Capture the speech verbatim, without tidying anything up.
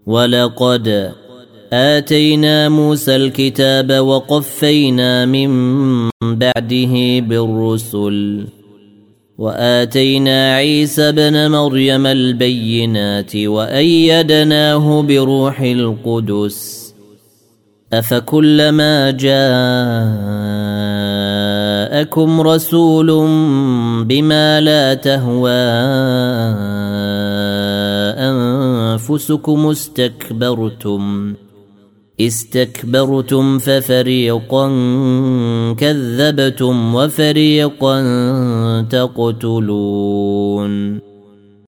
ولقد آتينا موسى الكتاب وقفينا من بعده بالرسل وآتينا عيسى ابن مريم البينات وأيدناه بروح القدس أفكلما جاءكم رسول بما لا تهوى أنفسكم استكبرتم استكبرتم ففريقا كذبتم وفريقا تقتلون